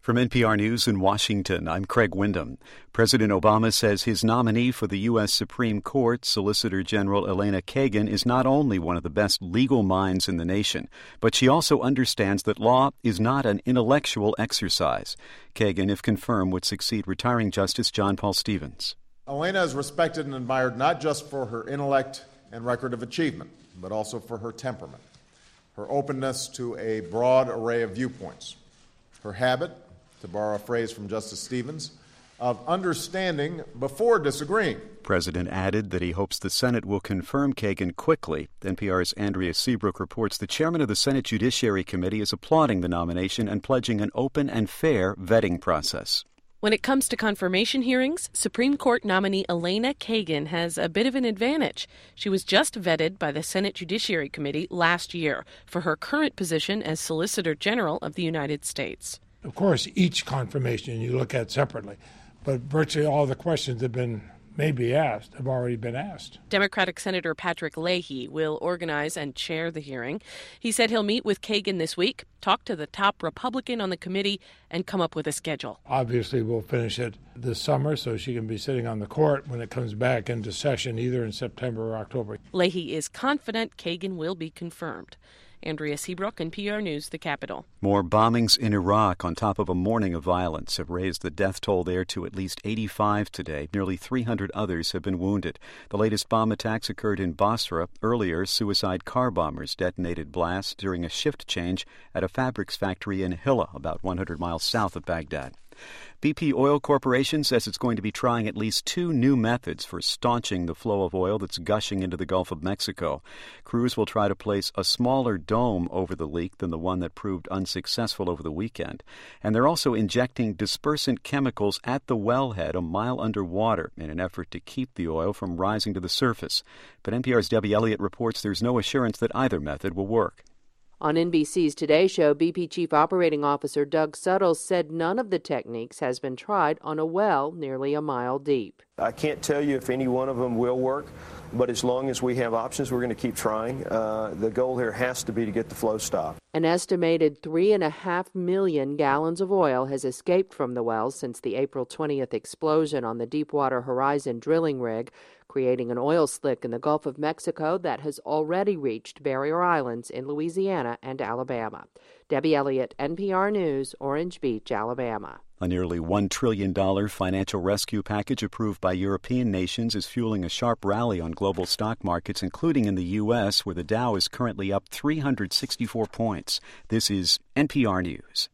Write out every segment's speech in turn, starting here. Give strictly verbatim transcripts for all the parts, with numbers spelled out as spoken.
From N P R News in Washington, I'm Craig Windham. President Obama says his nominee for the U S Supreme Court, Solicitor General Elena Kagan, is not only one of the best legal minds in the nation, but she also understands that law is not an intellectual exercise. Kagan, if confirmed, would succeed retiring Justice John Paul Stevens. Elena is respected and admired not just for her intellect and record of achievement, but also for her temperament, her openness to a broad array of viewpoints, her habit, to borrow a phrase from Justice Stevens, of understanding before disagreeing. The president added that he hopes the Senate will confirm Kagan quickly. N P R's Andrea Seabrook reports the chairman of the Senate Judiciary Committee is applauding the nomination and pledging an open and fair vetting process. When it comes to confirmation hearings, Supreme Court nominee Elena Kagan has a bit of an advantage. She was just vetted by the Senate Judiciary Committee last year for her current position as Solicitor General of the United States. Of course, each confirmation you look at separately, but virtually all the questions have been maybe asked have already been asked. Democratic Senator Patrick Leahy will organize and chair the hearing. He said he'll meet with Kagan this week, talk to the top Republican on the committee, and come up with a schedule. Obviously, we'll finish it this summer so she can be sitting on the court when it comes back into session either in September or October. Leahy is confident Kagan will be confirmed. Andrea Seabrook, N P R News, the Capitol. More bombings in Iraq on top of a morning of violence have raised the death toll there to at least eighty-five today. Nearly three hundred others have been wounded. The latest bomb attacks occurred in Basra. Earlier, suicide car bombers detonated blasts during a shift change at a fabrics factory in Hilla, about one hundred miles south of Baghdad. B P Oil Corporation says it's going to be trying at least two new methods for staunching the flow of oil that's gushing into the Gulf of Mexico. Crews will try to place a smaller dome over the leak than the one that proved unsuccessful over the weekend. And they're also injecting dispersant chemicals at the wellhead a mile underwater in an effort to keep the oil from rising to the surface. But N P R's Debbie Elliott reports there's no assurance that either method will work. On N B C's Today Show, B P Chief Operating Officer Doug Suttles said none of the techniques has been tried on a well nearly a mile deep. I can't tell you if any one of them will work, but as long as we have options, we're going to keep trying. Uh, the goal here has to be to get the flow stopped. An estimated three and a half million gallons of oil has escaped from the wells since the April twentieth explosion on the Deepwater Horizon drilling rig, creating an oil slick in the Gulf of Mexico that has already reached barrier islands in Louisiana and Alabama. Debbie Elliott, N P R News, Orange Beach, Alabama. A nearly one trillion dollars financial rescue package approved by European nations is fueling a sharp rally on global stock markets, including in the U S, where the Dow is currently up three hundred sixty-four points. This is N P R News.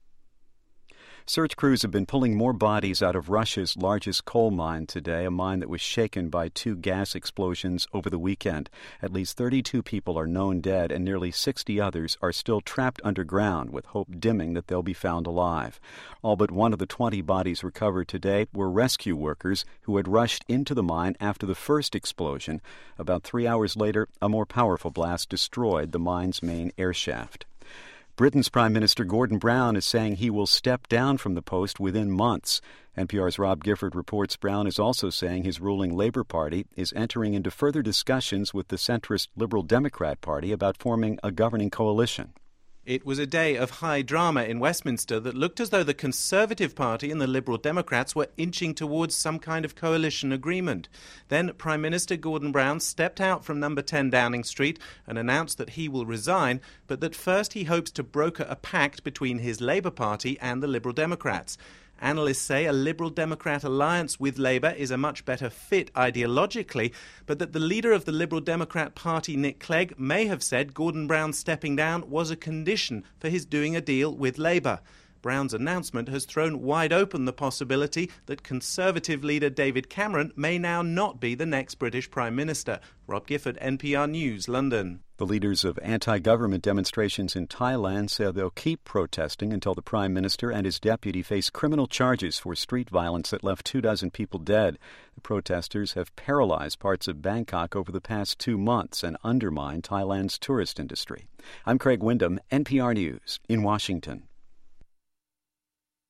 Search crews have been pulling more bodies out of Russia's largest coal mine today, a mine that was shaken by two gas explosions over the weekend. At least thirty-two people are known dead, and nearly sixty others are still trapped underground, with hope dimming that they'll be found alive. All but one of the twenty bodies recovered today were rescue workers who had rushed into the mine after the first explosion. About three hours later, a more powerful blast destroyed the mine's main air shaft. Britain's Prime Minister Gordon Brown is saying he will step down from the post within months. N P R's Rob Gifford reports Brown is also saying his ruling Labour Party is entering into further discussions with the centrist Liberal Democrat Party about forming a governing coalition. It was a day of high drama in Westminster that looked as though the Conservative Party and the Liberal Democrats were inching towards some kind of coalition agreement. Then Prime Minister Gordon Brown stepped out from number ten Downing Street and announced that he will resign, but that first he hopes to broker a pact between his Labour Party and the Liberal Democrats. Analysts say a Liberal-Democrat alliance with Labour is a much better fit ideologically, but that the leader of the Liberal Democrat Party, Nick Clegg, may have said Gordon Brown stepping down was a condition for his doing a deal with Labour. Brown's announcement has thrown wide open the possibility that Conservative leader David Cameron may now not be the next British Prime Minister. Rob Gifford, N P R News, London. The leaders of anti-government demonstrations in Thailand say they'll keep protesting until the Prime Minister and his deputy face criminal charges for street violence that left two dozen people dead. The protesters have paralyzed parts of Bangkok over the past two months and undermined Thailand's tourist industry. I'm Craig Windham, N P R News, in Washington.